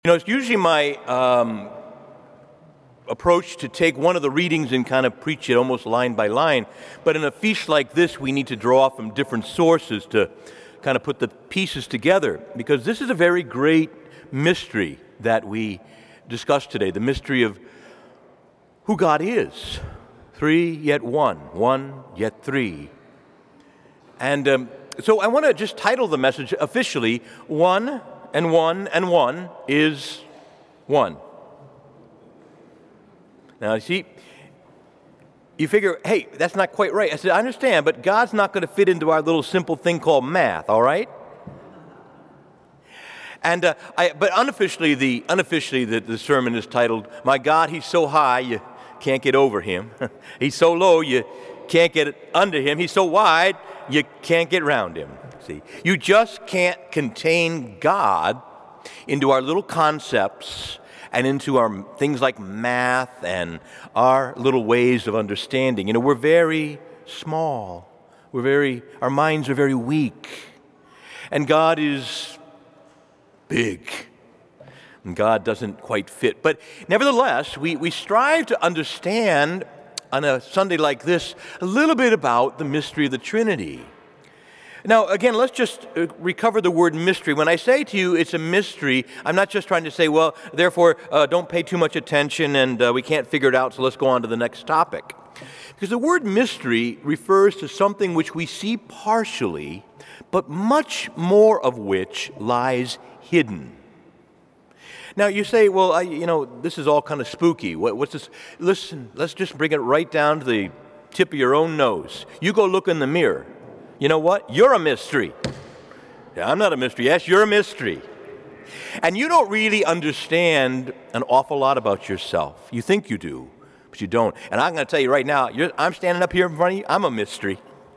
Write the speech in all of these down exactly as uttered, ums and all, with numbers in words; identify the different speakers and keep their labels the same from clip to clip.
Speaker 1: You know, it's usually my um, approach to take one of the readings and kind of preach it almost line by line. But in a feast like this, we need to draw from different sources to kind of put the pieces together, because this is a very great mystery that we discussed today, the mystery of who God is. Three yet one, one yet three. And um, so I want to just title the message officially, One and One and One is One. Now, you see, you figure, hey, that's not quite right. I said, I understand, but God's not going to fit into our little simple thing called math, all right? And uh, I, but unofficially, the unofficially the, the sermon is titled, My God, He's so high, you can't get over Him. He's so low, you can't get under Him. He's so wide, you can't get round Him. See, you just can't contain God into our little concepts and into our things like math and our little ways of understanding. You know, we're very small. We're very, our minds are very weak. And God is big. And God doesn't quite fit. But nevertheless, we, we strive to understand on a Sunday like this a little bit about the mystery of the Trinity. Now, again, let's just recover the word mystery. When I say to you it's a mystery, I'm not just trying to say, well, therefore, uh, don't pay too much attention and uh, we can't figure it out, so let's go on to the next topic. Because the word mystery refers to something which we see partially, but much more of which lies hidden. Now, you say, well, I, you know, this is all kind of spooky. What, what's this? Listen, let's just bring it right down to the tip of your own nose. You go look in the mirror. You know what? You're a mystery. Yeah, I'm not a mystery. Yes, you're a mystery. And you don't really understand an awful lot about yourself. You think you do, but you don't. And I'm going to tell you right now, you're, I'm standing up here in front of you, I'm a mystery.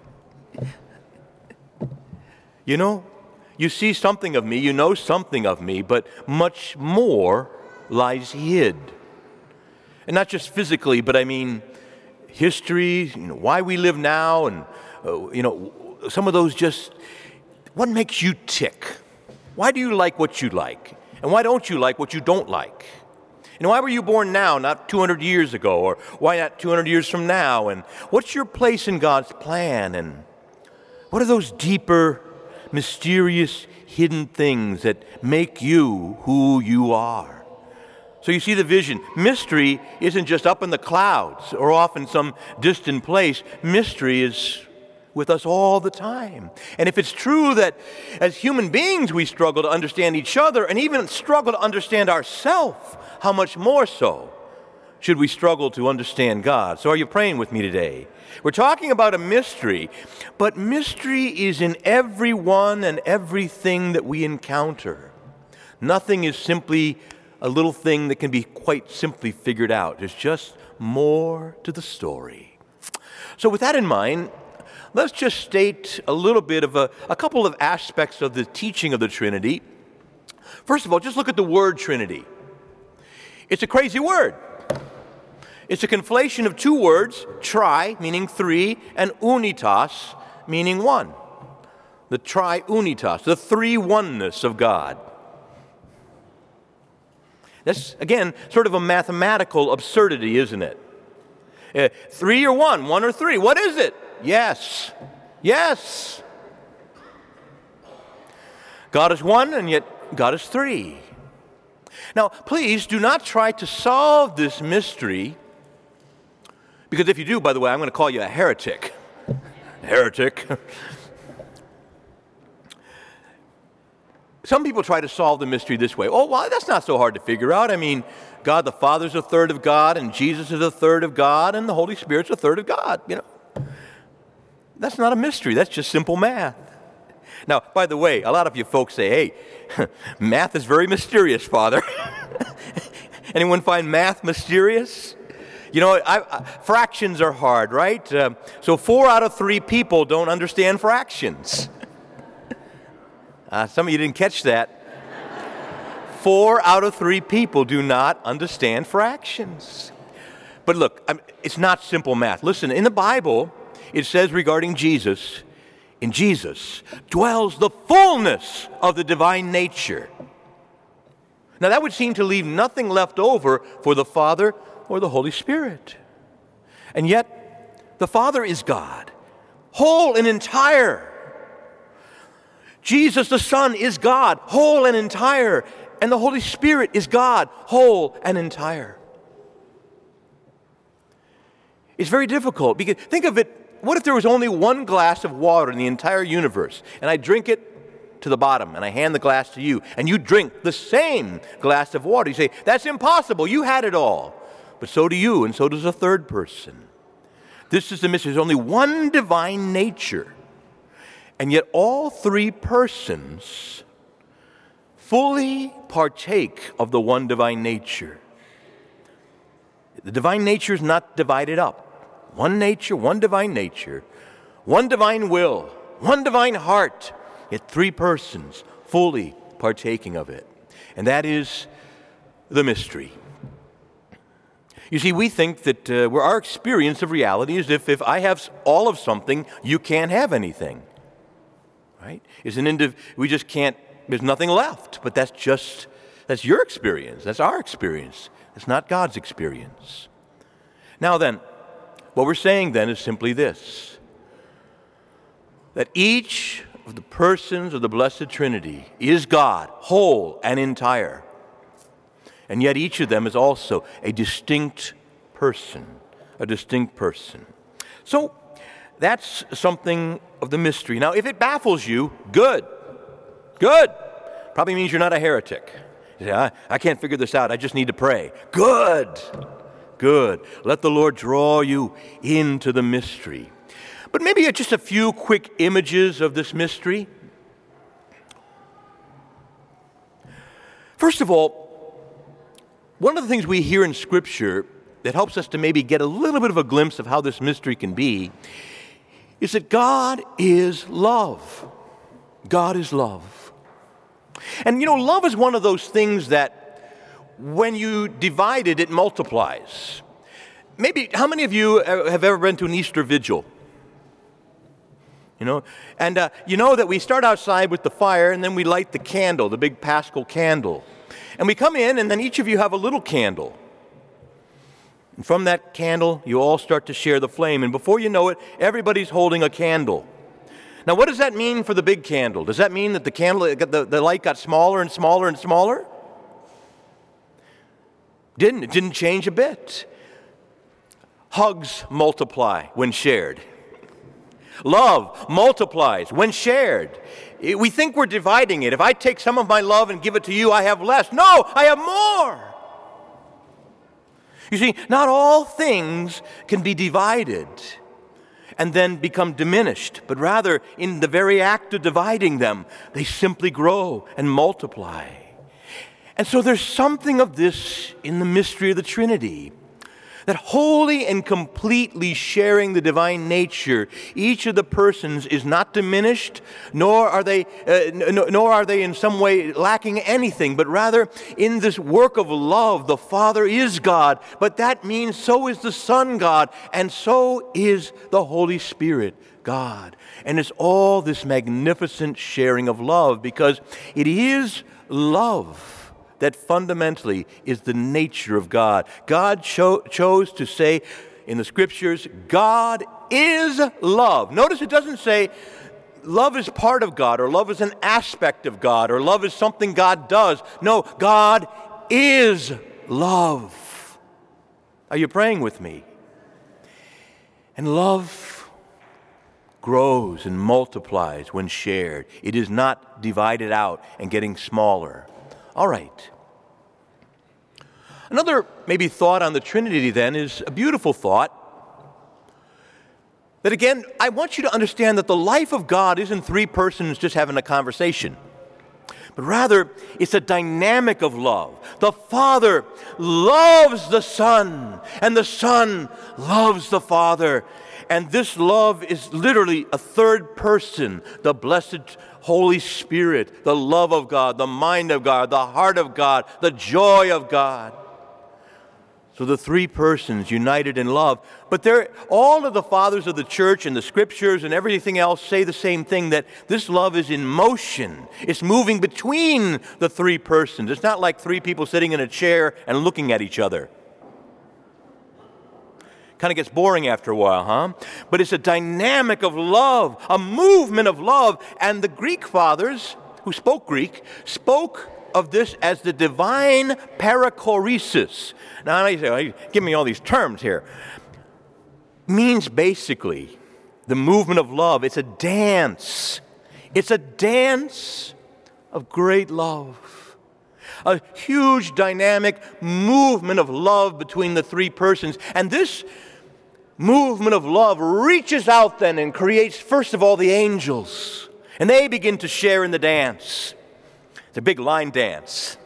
Speaker 1: You know, you see something of me, you know something of me, but much more lies hid. And not just physically, but I mean history, you know, why we live now, and, uh, you know, some of those just, what makes you tick? Why do you like what you like? And why don't you like what you don't like? And why were you born now, not two hundred years ago? Or why not two hundred years from now? And what's your place in God's plan? And what are those deeper, mysterious, hidden things that make you who you are? So you see the vision. Mystery isn't just up in the clouds or off in some distant place. Mystery is with us all the time. And if it's true that as human beings we struggle to understand each other and even struggle to understand ourselves, how much more so should we struggle to understand God? So are you praying with me today? We're talking about a mystery, but mystery is in everyone and everything that we encounter. Nothing is simply a little thing that can be quite simply figured out. There's just more to the story. So with that in mind, let's just state a little bit of a, a couple of aspects of the teaching of the Trinity. First of all, just look at the word Trinity. It's a crazy word. It's a conflation of two words, tri, meaning three, and unitas, meaning one. The tri-unitas, the three-oneness of God. That's, again, sort of a mathematical absurdity, isn't it? Uh, three or one, one or three, what is it? Yes. Yes. God is one, and yet God is three. Now, please do not try to solve this mystery, because if you do, by the way, I'm going to call you a heretic. Heretic. Some people try to solve the mystery this way. Oh, well, that's not so hard to figure out. I mean, God the Father's a third of God, and Jesus is a third of God, and the Holy Spirit's a third of God, you know. That's not a mystery. That's just simple math. Now, by the way, a lot of you folks say, hey, math is very mysterious, Father. Anyone find math mysterious? You know, I, I, fractions are hard, right? Uh, so four out of three people don't understand fractions. Uh, some of you didn't catch that. Four out of three people do not understand fractions. But look, I mean, it's not simple math. Listen, in the Bible, it says regarding Jesus, in Jesus dwells the fullness of the divine nature. Now that would seem to leave nothing left over for the Father or the Holy Spirit. And yet, the Father is God, whole and entire. Jesus the Son is God, whole and entire. And the Holy Spirit is God, whole and entire. It's very difficult because think of it, what if there was only one glass of water in the entire universe and I drink it to the bottom and I hand the glass to you and you drink the same glass of water? You say, that's impossible, you had it all. But so do you and so does a third person. This is the mystery. There's only one divine nature. And yet all three persons fully partake of the one divine nature. The divine nature is not divided up. One nature, one divine nature, one divine will, one divine heart, yet three persons fully partaking of it. And that is the mystery. You see, we think that uh, where our experience of reality is if, if I have all of something, you can't have anything. Right? Is an indiv- we just can't, there's nothing left. But that's just, that's your experience. That's our experience. It's not God's experience. Now then, what we're saying then is simply this, that each of the persons of the Blessed Trinity is God, whole and entire. And yet each of them is also a distinct person, a distinct person. So that's something of the mystery. Now, if it baffles you, good, good. Probably means you're not a heretic. You say, I, I can't figure this out. I just need to pray. Good. Good. Let the Lord draw you into the mystery. But maybe just a few quick images of this mystery. First of all, one of the things we hear in Scripture that helps us to maybe get a little bit of a glimpse of how this mystery can be is that God is love. God is love. And you know, love is one of those things that when you divide it, it multiplies. Maybe, how many of you have ever been to an Easter vigil? You know, and uh, you know that we start outside with the fire and then we light the candle, the big Paschal candle. And we come in and then each of you have a little candle. And from that candle, you all start to share the flame. And before you know it, everybody's holding a candle. Now, what does that mean for the big candle? Does that mean that the candle, the, the light got smaller and smaller and smaller? Didn't. It didn't change a bit. Hugs multiply when shared. Love multiplies when shared. We think we're dividing it. If I take some of my love and give it to you, I have less. No, I have more. You see, not all things can be divided and then become diminished, but rather in the very act of dividing them, they simply grow and multiply. And so there's something of this in the mystery of the Trinity, that wholly and completely sharing the divine nature, each of the persons is not diminished, nor are they, uh, n- nor are they in some way lacking anything, but rather in this work of love, the Father is God, but that means so is the Son God, and so is the Holy Spirit God. And it's all this magnificent sharing of love, because it is love that fundamentally is the nature of God. God cho- chose to say in the Scriptures, God is love. Notice it doesn't say love is part of God, or love is an aspect of God, or love is something God does. No, God is love. Are you praying with me? And love grows and multiplies when shared. It is not divided out and getting smaller. All right. Another maybe thought on the Trinity then is a beautiful thought. That again, I want you to understand that the life of God isn't three persons just having a conversation, but rather it's a dynamic of love. The Father loves the Son, and the Son loves the Father. And this love is literally a third person, the blessed Holy Spirit, the love of God, the mind of God, the heart of God, the joy of God. So the three persons united in love. But they're, all of the fathers of the church and the scriptures and everything else say the same thing, that this love is in motion. It's moving between the three persons. It's not like three people sitting in a chair and looking at each other. Kind of gets boring after a while, huh? But it's a dynamic of love, a movement of love. And the Greek fathers, who spoke Greek, spoke of this as the divine perichoresis. Now, I say, give me all these terms here. Means basically the movement of love. It's a dance. It's a dance of great love. A huge dynamic movement of love between the three persons. And this movement of love reaches out then and creates, first of all, the angels. And they begin to share in the dance. It's a big line dance.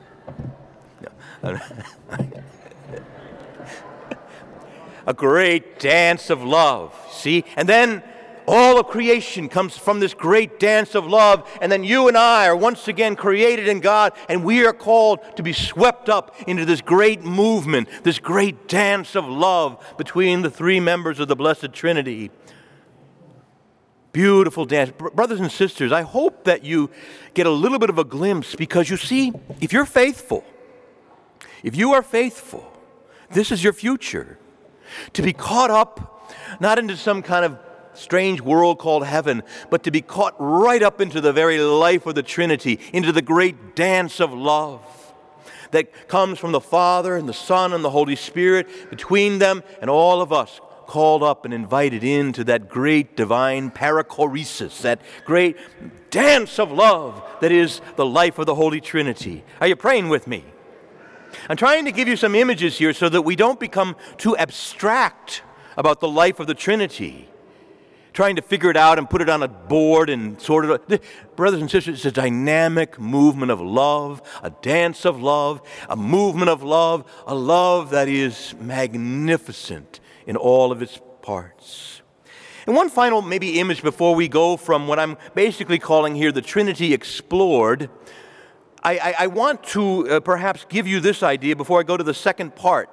Speaker 1: A great dance of love, see? And then all of creation comes from this great dance of love, and then you and I are once again created in God, and we are called to be swept up into this great movement, this great dance of love between the three members of the Blessed Trinity. Beautiful dance. Brothers and sisters, I hope that you get a little bit of a glimpse, because you see, if you're faithful, if you are faithful, this is your future. To be caught up, not into some kind of strange world called heaven, but to be caught right up into the very life of the Trinity, into the great dance of love that comes from the Father and the Son and the Holy Spirit, between them and all of us, called up and invited into that great divine perichoresis, that great dance of love that is the life of the Holy Trinity. Are you praying with me? I'm trying to give you some images here so that we don't become too abstract about the life of the Trinity, trying to figure it out and put it on a board and sort it out. Brothers and sisters, it's a dynamic movement of love, a dance of love, a movement of love, a love that is magnificent in all of its parts. And one final maybe image before we go from what I'm basically calling here the Trinity Explored. I, I, I want to uh, perhaps give you this idea before I go to the second part.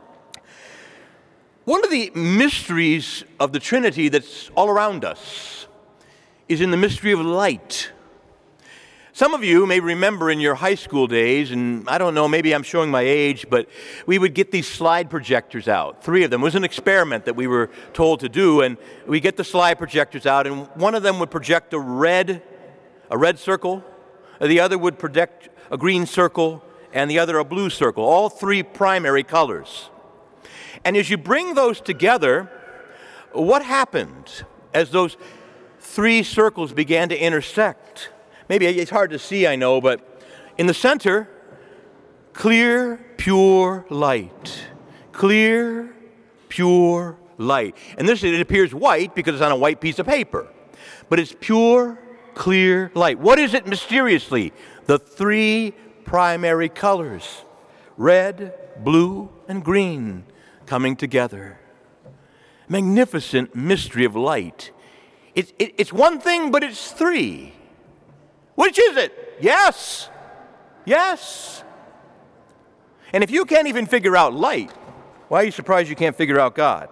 Speaker 1: One of the mysteries of the Trinity that's all around us is in the mystery of light. Some of you may remember in your high school days, and I don't know, maybe I'm showing my age, but we would get these slide projectors out. Three of them. It was an experiment that we were told to do, and we get the slide projectors out, and one of them would project a red, a red circle, the other would project a green circle, and the other a blue circle, all three primary colors. And as you bring those together, what happened as those three circles began to intersect? Maybe it's hard to see, I know, but in the center, clear, pure light. Clear, pure light. And this, it appears white because it's on a white piece of paper. But it's pure, clear light. What is it mysteriously? The three primary colors, red, blue, and green, coming together. Magnificent mystery of light. It, it, it's one thing, but it's three. Which is it? Yes. Yes. And if you can't even figure out light, why are you surprised you can't figure out God?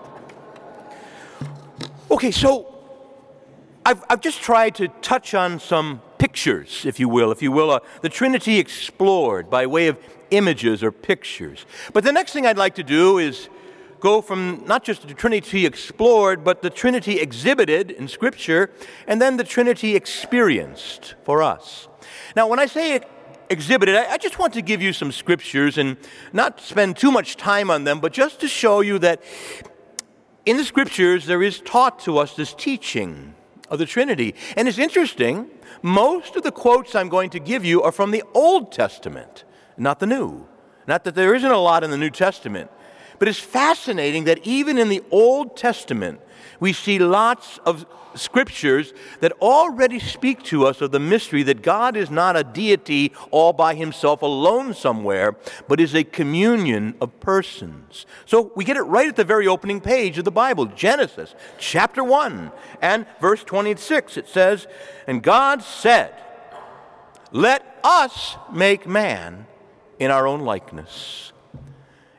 Speaker 1: Okay, so I've, I've just tried to touch on some pictures, if you will, if you will, uh, the Trinity explored by way of images or pictures. But the next thing I'd like to do is go from not just the Trinity explored, but the Trinity exhibited in Scripture, and then the Trinity experienced for us. Now, when I say exhibited, I, I just want to give you some scriptures and not spend too much time on them, but just to show you that in the Scriptures there is taught to us this teaching of the Trinity. And it's interesting, most of the quotes I'm going to give you are from the Old Testament, not the New. Not that there isn't a lot in the New Testament, but it's fascinating that even in the Old Testament, we see lots of scriptures that already speak to us of the mystery that God is not a deity all by himself alone somewhere, but is a communion of persons. So we get it right at the very opening page of the Bible, Genesis chapter one and verse twenty-six. It says, "And God said, let us make man in our own likeness."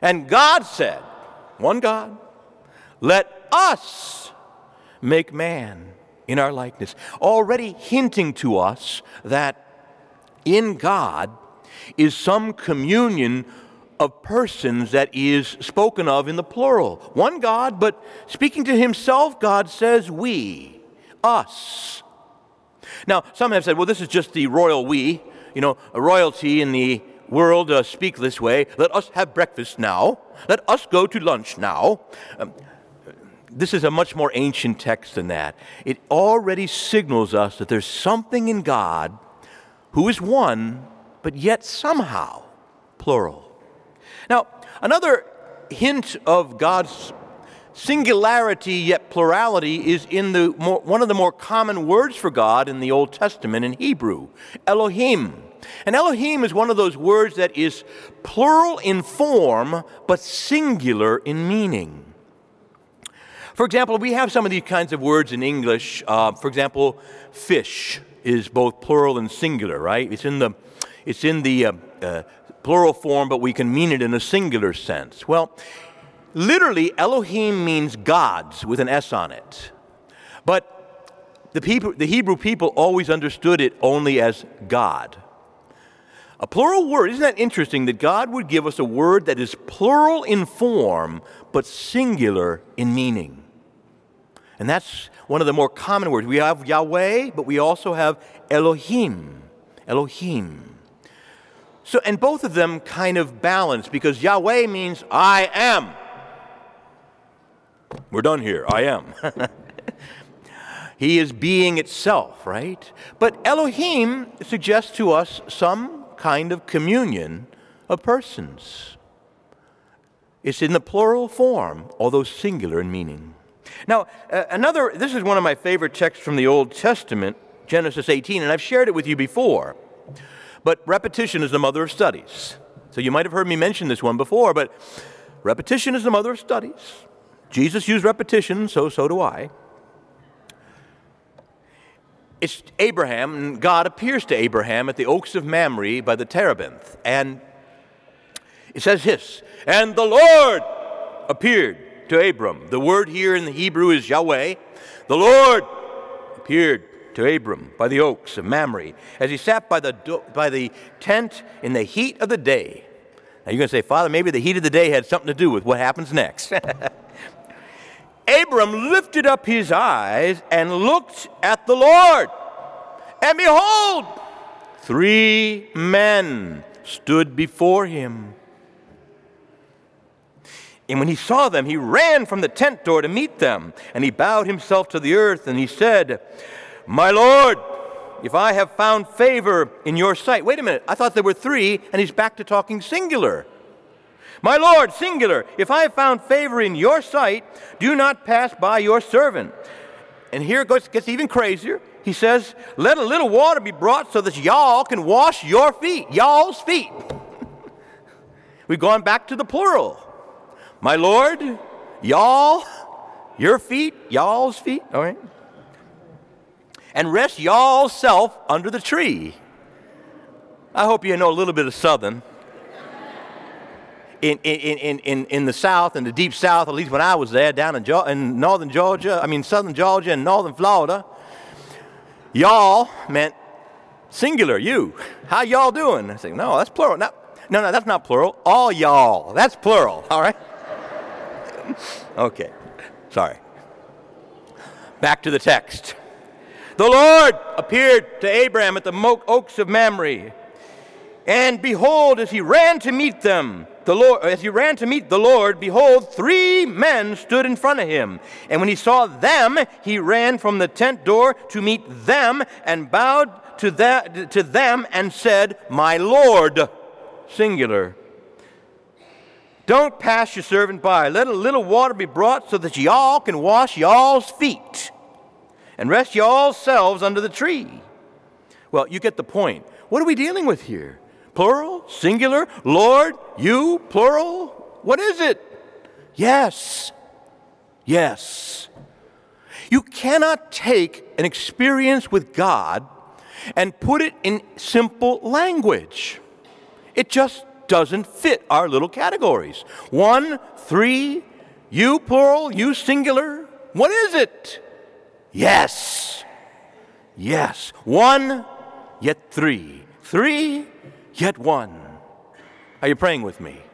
Speaker 1: And God said, one God, let us make man in our likeness, already hinting to us that in God is some communion of persons that is spoken of in the plural. One God, but speaking to himself, God says we, us. Now, some have said, well, this is just the royal we. You know, a royalty in the world uh, speak this way. Let us have breakfast now. Let us go to lunch now. Um, This is a much more ancient text than that. It already signals us that there's something in God who is one, but yet somehow plural. Now, another hint of God's singularity yet plurality is in the more, one of the more common words for God in the Old Testament in Hebrew, Elohim. And Elohim is one of those words that is plural in form, but singular in meaning. For example, we have some of these kinds of words in English. Uh, for example, fish is both plural and singular, right? It's in the, it's in the uh, uh, plural form, but we can mean it in a singular sense. Well, literally, Elohim means gods with an S on it. But the people, the Hebrew people always understood it only as God. A plural word, isn't that interesting that God would give us a word that is plural in form, but singular in meaning? And that's one of the more common words. We have Yahweh, but we also have Elohim. Elohim. So, and both of them kind of balance, because Yahweh means I am. We're done here. I am. He is being itself, right? But Elohim suggests to us some kind of communion of persons. It's in the plural form, although singular in meaning. Now, uh, another, this is one of my favorite texts from the Old Testament, Genesis eighteen, and I've shared it with you before. But repetition is the mother of studies. So you might have heard me mention this one before, but repetition is the mother of studies. Jesus used repetition, so so do I. It's Abraham, and God appears to Abraham at the Oaks of Mamre by the Terebinth. And it says this, and the Lord appeared to Abram. The word here in the Hebrew is Yahweh. The Lord appeared to Abram by the Oaks of Mamre as he sat by the, do- by the tent in the heat of the day. Now you're going to say, Father, maybe the heat of the day had something to do with what happens next. Abram lifted up his eyes and looked at the Lord. And behold, three men stood before him. And when he saw them, he ran from the tent door to meet them. And he bowed himself to the earth, and he said, my Lord, if I have found favor in your sight. Wait a minute, I thought there were three, and he's back to talking singular. My Lord, singular, if I have found favor in your sight, do not pass by your servant. And here it goes, gets even crazier. He says, let a little water be brought so that y'all can wash your feet, y'all's feet. We've gone back to the plural. My Lord, y'all, your feet, y'all's feet, all right? And rest y'all's self under the tree. I hope you know a little bit of Southern. In, in, in, in, in the South, in the deep South, at least when I was there, down in, Georgia, in northern Georgia, I mean southern Georgia and northern Florida, y'all meant singular, you. How y'all doing? I say, no, that's plural. No, no, no, that's not plural. All y'all, that's plural, all right? Okay, sorry. Back to the text. The Lord appeared to Abraham at the Oaks of Mamre, and behold, as he ran to meet them, the Lord, as he ran to meet the Lord, behold, three men stood in front of him. And when he saw them, he ran from the tent door to meet them and bowed to, that, to them and said, my Lord, singular. Don't pass your servant by. Let a little water be brought so that y'all can wash y'all's feet and rest y'all's selves under the tree. Well, you get the point. What are we dealing with here? Plural? Singular? Lord? You? Plural? What is it? Yes. Yes. You cannot take an experience with God and put it in simple language. It just doesn't fit our little categories. One, three, you plural, you singular. What is it? Yes. Yes. One, yet three. Three, yet one. Are you praying with me?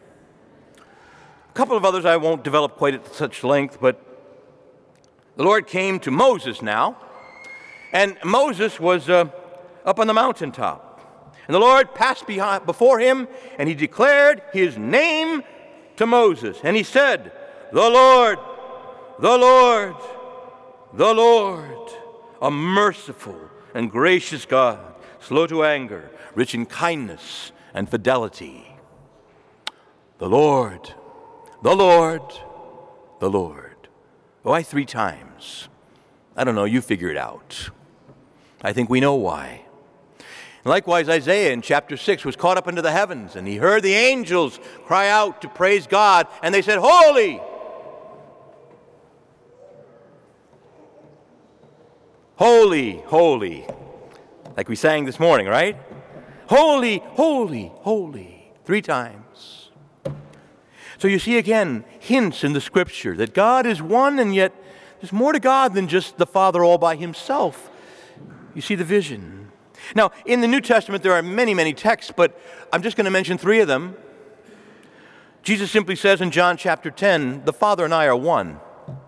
Speaker 1: A couple of others I won't develop quite at such length, but the Lord came to Moses now, and Moses was uh, up on the mountaintop. And the Lord passed behind, before him, and he declared his name to Moses. And he said, "The Lord, the Lord, the Lord, a merciful and gracious God, slow to anger, rich in kindness and fidelity. The Lord, the Lord, the Lord." Why three times? I don't know, you figure it out. I think we know why. Likewise, Isaiah in chapter six was caught up into the heavens, and he heard the angels cry out to praise God, and they said, "Holy, holy, holy," like we sang this morning, right? Holy, holy, holy, three times. So you see again hints in the Scripture that God is one, and yet there's more to God than just the Father all by himself. You see the vision. Now, in the New Testament, there are many, many texts, but I'm just going to mention three of them. Jesus simply says in John chapter ten, "The Father and I are one.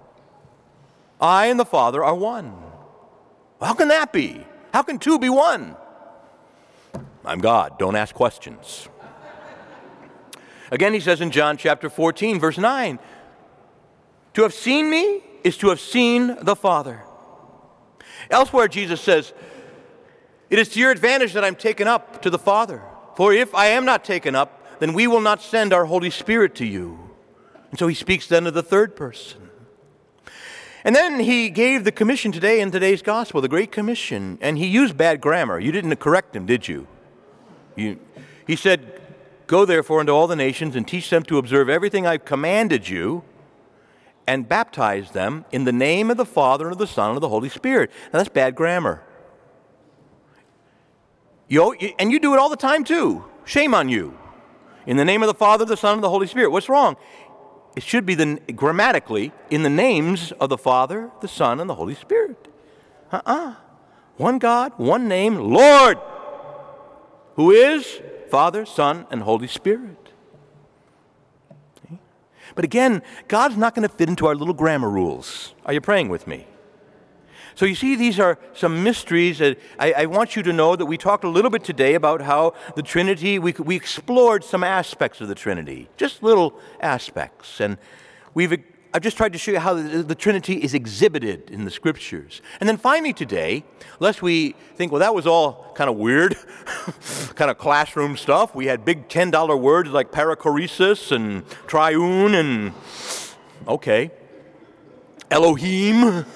Speaker 1: I and the Father are one." How can that be? How can two be one? I'm God. Don't ask questions. Again, he says in John chapter fourteen, verse nine, "To have seen me is to have seen the Father." Elsewhere, Jesus says, "It is to your advantage that I'm taken up to the Father. For if I am not taken up, then we will not send our Holy Spirit to you." And so he speaks then of the third person. And then he gave the commission today in today's gospel, the Great Commission, and he used bad grammar. You didn't correct him, did you? you he said, "Go therefore into all the nations and teach them to observe everything I've commanded you, and baptize them in the name of the Father and of the Son and of the Holy Spirit." Now that's bad grammar. You, and you do it all the time too. Shame on you. In the name of the Father, the Son, and the Holy Spirit. What's wrong? It should be the, grammatically in the names of the Father, the Son, and the Holy Spirit. Uh-uh. One God, one name, Lord, who is Father, Son, and Holy Spirit. Okay? But again, God's not going to fit into our little grammar rules. Are you praying with me? So you see, these are some mysteries that I, I want you to know that we talked a little bit today about how the Trinity, we, we explored some aspects of the Trinity, just little aspects. And we've, I've just tried to show you how the, the Trinity is exhibited in the Scriptures. And then finally today, lest we think, well, that was all kind of weird, kind of classroom stuff. We had big ten dollar words like perichoresis and triune and, okay, Elohim.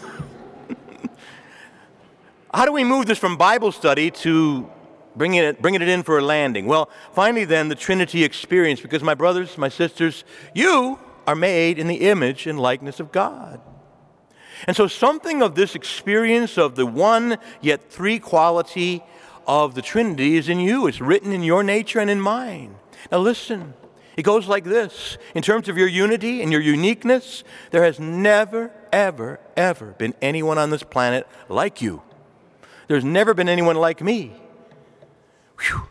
Speaker 1: How do we move this from Bible study to bringing it, bringing it in for a landing? Well, finally then, the Trinity experience, because my brothers, my sisters, you are made in the image and likeness of God. And so something of this experience of the one yet three quality of the Trinity is in you. It's written in your nature and in mine. Now listen, it goes like this. In terms of your unity and your uniqueness, there has never, ever, ever been anyone on this planet like you. There's never been anyone like me. Whew.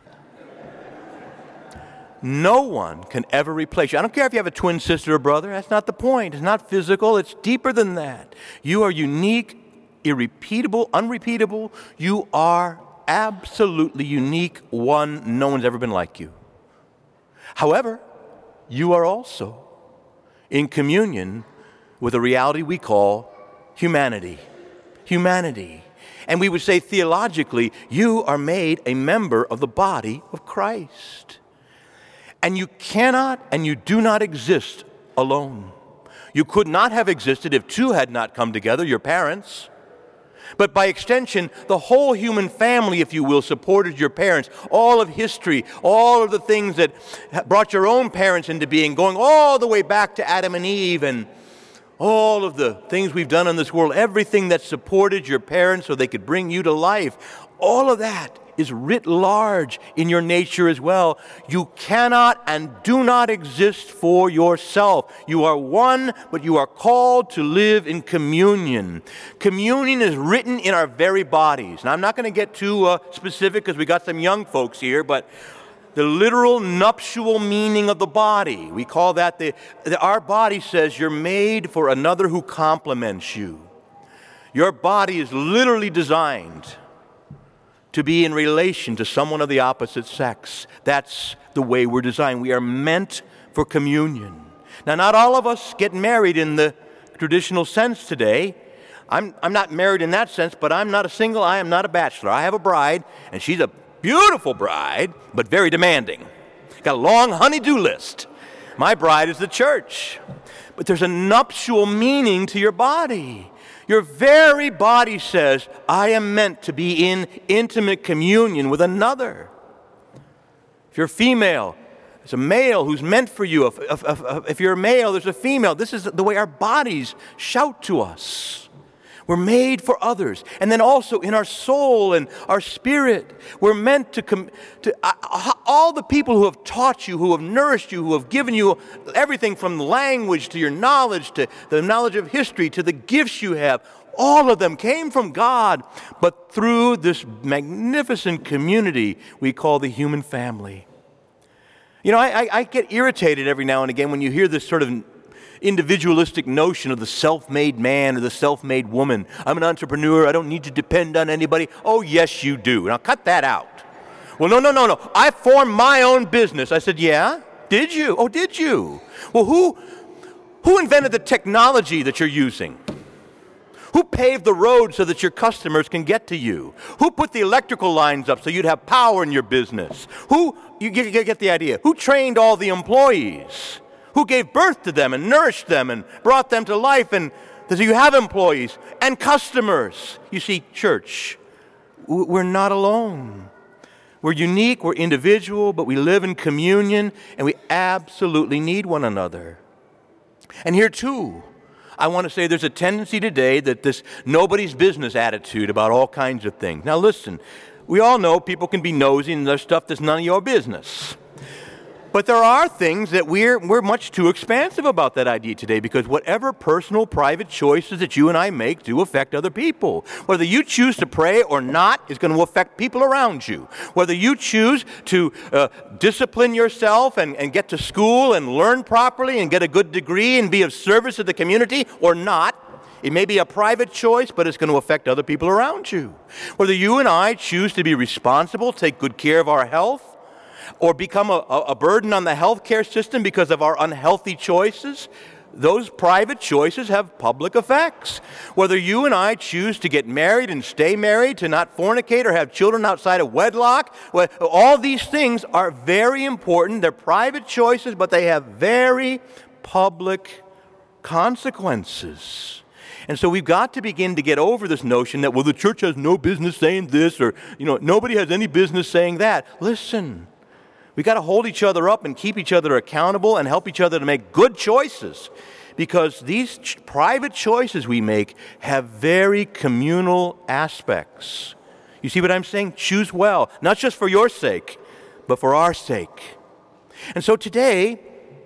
Speaker 1: No one can ever replace you. I don't care if you have a twin sister or brother. That's not the point. It's not physical. It's deeper than that. You are unique, irrepeatable, unrepeatable. You are absolutely unique, one. No one's ever been like you. However, you are also in communion with a reality we call humanity. Humanity. And we would say theologically, you are made a member of the body of Christ. And you cannot and you do not exist alone. You could not have existed if two had not come together, your parents. But by extension, the whole human family, if you will, supported your parents. All of history, all of the things that brought your own parents into being, going all the way back to Adam and Eve, and all of the things we've done in this world, everything that supported your parents so they could bring you to life, all of that is writ large in your nature as well. You cannot and do not exist for yourself. You are one, but you are called to live in communion. Communion is written in our very bodies. Now, I'm not going to get too uh, specific because we got some young folks here, but the literal nuptial meaning of the body, we call that the, the our body says you're made for another who complements you. Your body is literally designed to be in relation to someone of the opposite sex. That's the way we're designed. We are meant for communion. Now, not all of us get married in the traditional sense today. I'm, I'm not married in that sense, but I'm not a single, I am not a bachelor. I have a bride, and she's a beautiful bride, but very demanding. Got a long honey-do list. My bride is the church. But there's a nuptial meaning to your body. Your very body says, I am meant to be in intimate communion with another. If you're female, there's a male who's meant for you. If, if, if, if you're a male, there's a female. This is the way our bodies shout to us. We're made for others. And then also in our soul and our spirit, we're meant to, com- to uh, all the people who have taught you, who have nourished you, who have given you everything from language to your knowledge, to the knowledge of history, to the gifts you have. All of them came from God, but through this magnificent community we call the human family. You know, I, I, I get irritated every now and again when you hear this sort of individualistic notion of the self-made man or the self-made woman. I'm an entrepreneur. I don't need to depend on anybody. Oh, yes, you do. Now, cut that out. Well, no, no, no, no. I formed my own business. I said, yeah? Did you? Oh, did you? Well, who, who invented the technology that you're using? Who paved the road so that your customers can get to you? Who put the electrical lines up so you'd have power in your business? Who, you get, you get the idea, who trained all the employees? Who gave birth to them and nourished them and brought them to life? And so you have employees and customers. You see, church, we're not alone. We're unique, we're individual, but we live in communion, and we absolutely need one another. And here, too, I want to say there's a tendency today that this nobody's business attitude about all kinds of things. Now, listen, we all know people can be nosy and there's stuff that's none of your business. But there are things that we're, we're much too expansive about that idea today, because whatever personal, private choices that you and I make do affect other people. Whether you choose to pray or not is going to affect people around you. Whether you choose to uh, discipline yourself and, and get to school and learn properly and get a good degree and be of service to the community or not, it may be a private choice, but it's going to affect other people around you. Whether you and I choose to be responsible, take good care of our health, or become a, a burden on the healthcare system because of our unhealthy choices, those private choices have public effects. Whether you and I choose to get married and stay married, to not fornicate or have children outside of wedlock, well, all these things are very important. They're private choices, but they have very public consequences. And so we've got to begin to get over this notion that, well, the church has no business saying this, or, you know, nobody has any business saying that. Listen. We got to hold each other up and keep each other accountable and help each other to make good choices, because these ch- private choices we make have very communal aspects. You see what I'm saying? Choose well, not just for your sake, but for our sake. And so today,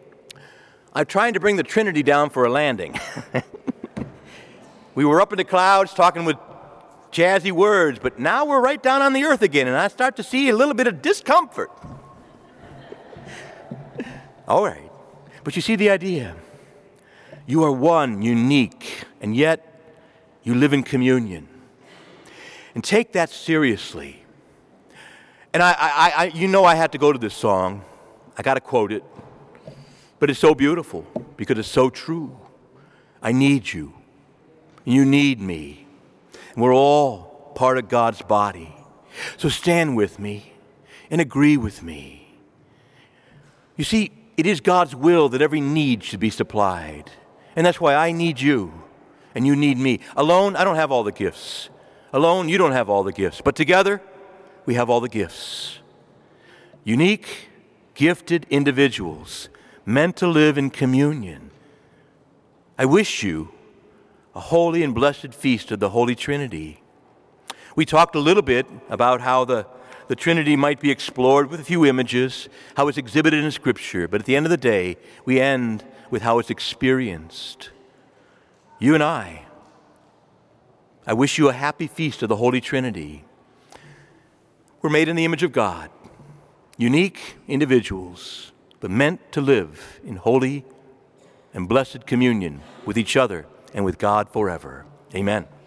Speaker 1: I'm trying to bring the Trinity down for a landing. We were up in the clouds talking with jazzy words, but now we're right down on the earth again, and I start to see a little bit of discomfort. All right, but you see the idea. You are one, unique, and yet you live in communion. And take that seriously. And I, I, I, you know I had to go to this song. I got to quote it. But it's so beautiful because it's so true. I need you. You need me. And we're all part of God's body. So stand with me and agree with me. You see, it is God's will that every need should be supplied. And that's why I need you and you need me. Alone, I don't have all the gifts. Alone, you don't have all the gifts. But together, we have all the gifts. Unique, gifted individuals meant to live in communion. I wish you a holy and blessed feast of the Holy Trinity. We talked a little bit about how the, the Trinity might be explored with a few images, how it's exhibited in Scripture, but at the end of the day, we end with how it's experienced. You and I, I wish you a happy feast of the Holy Trinity. We're made in the image of God, unique individuals, but meant to live in holy and blessed communion with each other and with God forever. Amen.